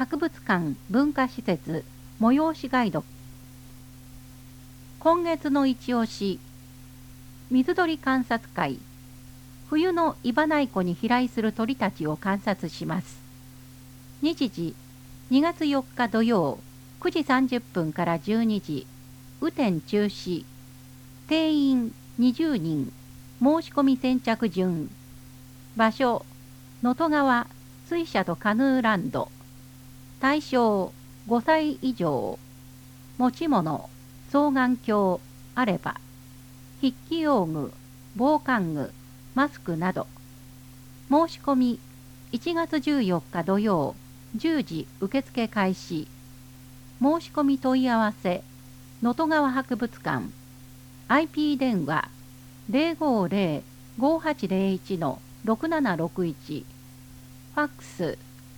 博物館文化施設催しガイド。今月の一押し、水鳥観察会。冬の岩内湖に飛来する鳥たちを観察します。日時2月4日土曜9時30分から12時、雨天中止。定員20人。申し込み先着順。場所能登川水車とカヌーランド。対象5歳以上。持ち物双眼鏡あれば。筆記用具防寒具マスクなど。申し込み1月14日土曜10時受付開始。申し込み問い合わせ能登川博物館 IP 電話050-5801-6761。ファックス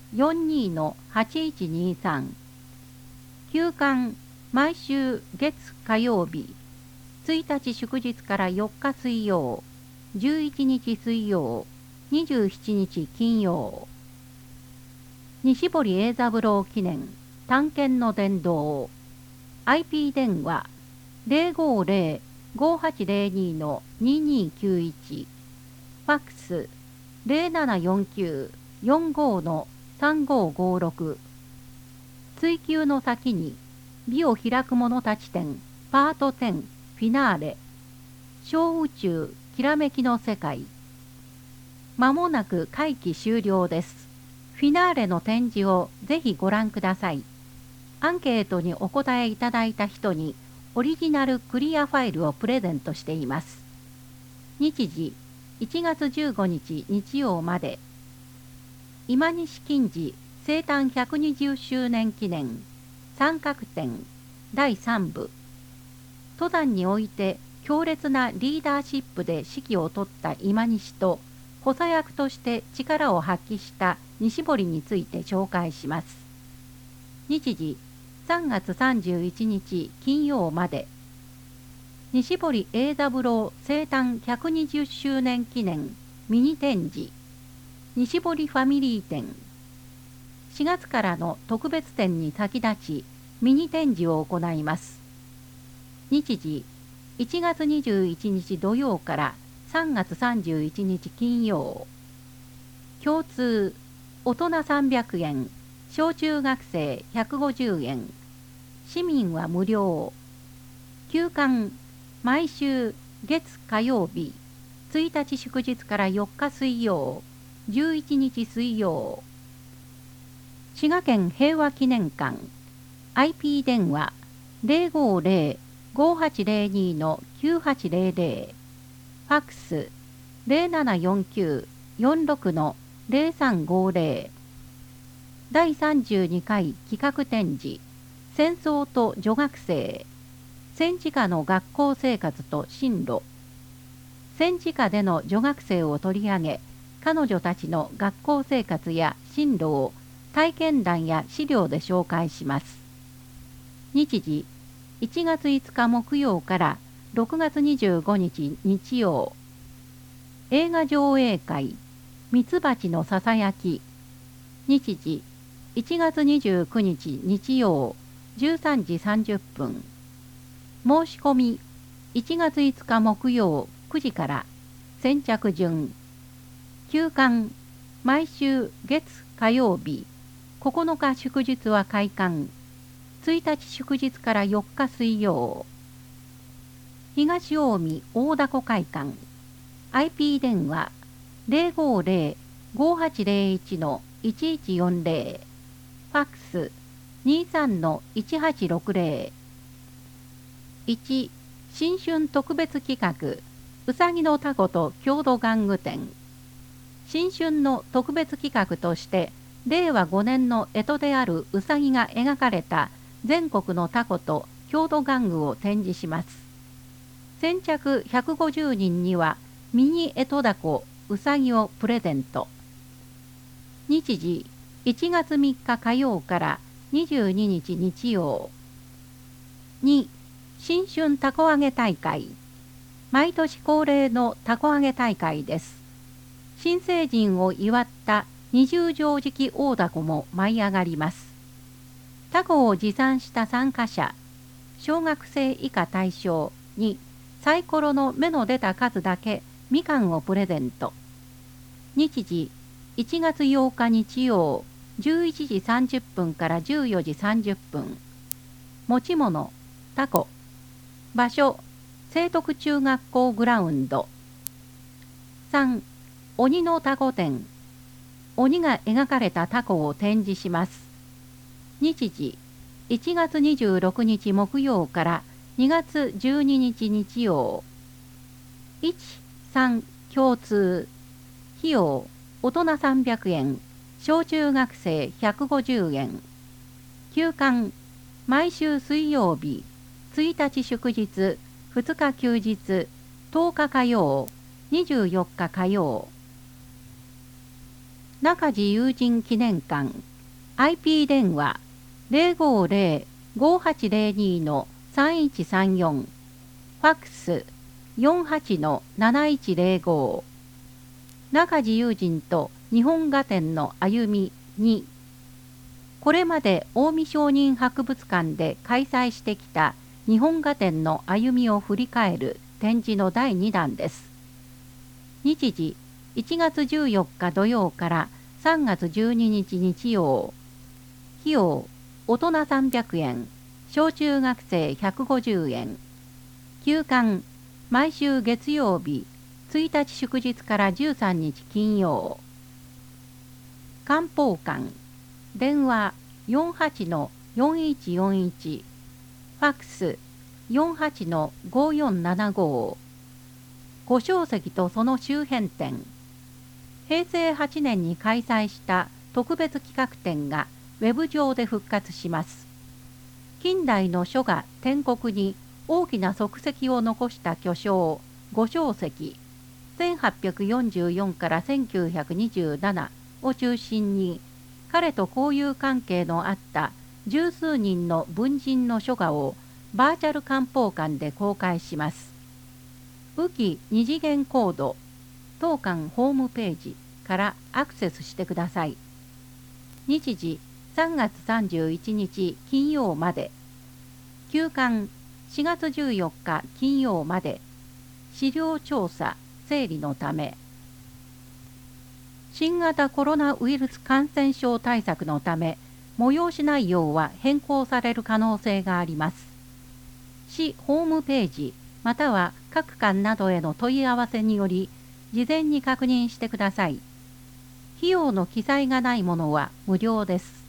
42-8123。休館毎週月火曜日。1日祝日から4日水曜、11日水曜、27日金曜。西堀英三郎記念探検の殿堂 IP 電話050-5802-2291。ファックス0749-45-3556。追求の先に美を開く者たち展パート10フィナーレ。小宇宙きらめきの世界。まもなく会期終了です。フィナーレの展示をぜひご覧ください。アンケートにお答えいただいた人にオリジナルクリアファイルをプレゼントしています。日時1月15日日曜まで。今西金次生誕120周年記念三角展第3部。登山において強烈なリーダーシップで指揮を執った今西と補佐役として力を発揮した西堀について紹介します。日時3月31日金曜まで。西堀英三郎生誕120周年記念ミニ展示西堀ファミリー展。4月からの特別展に先立ちミニ展示を行います。日時1月21日土曜から3月31日金曜。共通大人300円、小中学生150円。市民は無料。休館毎週月火曜日。1日祝日から4日水曜、11日水曜。滋賀県平和記念館 IP 電話050-5802-9800。ファックス0749-46-0350。第32回企画展示戦争と女学生。戦時下の学校生活と進路。戦時下での女学生を取り上げ、彼女たちの学校生活や進路を体験談や資料で紹介します。日時1月5日木曜から6月25日日曜。映画上映会ミツバチのささやき。日時1月29日日曜13時30分。申し込み1月5日木曜9時から。先着順。休館毎週月火曜日。9日祝日は開館。1日祝日から4日水曜。東近江大凧会館 IP 電話050-5801-1140。ファックス23-1860。1. 新春特別企画うさぎのタコと郷土玩具展。新春の特別企画として令和5年の干支であるうさぎが描かれた全国のタコと郷土玩具を展示します。先着150人にはミニ干支だこうさぎをプレゼント。日時1月3日火曜から22日日曜。2. 新春たこ揚げ大会。毎年恒例のたこ揚げ大会です。新成人を祝った二重畳敷大凧も舞い上がります。 タコを持参した参加者、小学生以下対象にサイコロの目の出た数だけみかんをプレゼント。日時1月8日日曜11時30分から14時30分。持ち物タコ。場所聖徳中学校グラウンド。3. 鬼のタコ展。鬼が描かれたタコを展示します。日時1月26日木曜から2月12日日曜。1、3共通。費用大人300円、小中学生150円。休館毎週水曜日、1日祝日、2日休日、10日火曜、24日火曜。中地友人記念館 IP 電話050-5802-3134。ファックス 48-7105。中地友人と日本画展の歩み2。これまで近江商人博物館で開催してきた日本画展の歩みを振り返る展示の第2弾です。日時1月14日土曜から3月12日日曜。費用大人300円、小中学生150円。休館毎週月曜日、1日祝日から13日金曜。漢方館電話48-4141。ファックス 48-5475。五章石とその周辺展。平成8年に開催した特別企画展がウェブ上で復活します。近代の書画篆刻に大きな足跡を残した巨匠五章石1844から1927を中心に彼と交友関係のあった十数人の文人の書画をバーチャル漢方館で公開します。雨季二次元コード当館ホームページからアクセスしてください。日時3月31日金曜まで。休館4月14日金曜まで。資料調査整理のため。新型コロナウイルス感染症対策のため、催し内容は変更される可能性があります。市ホームページまたは各館などへの問い合わせにより、事前に確認してください。費用の記載がないものは無料です。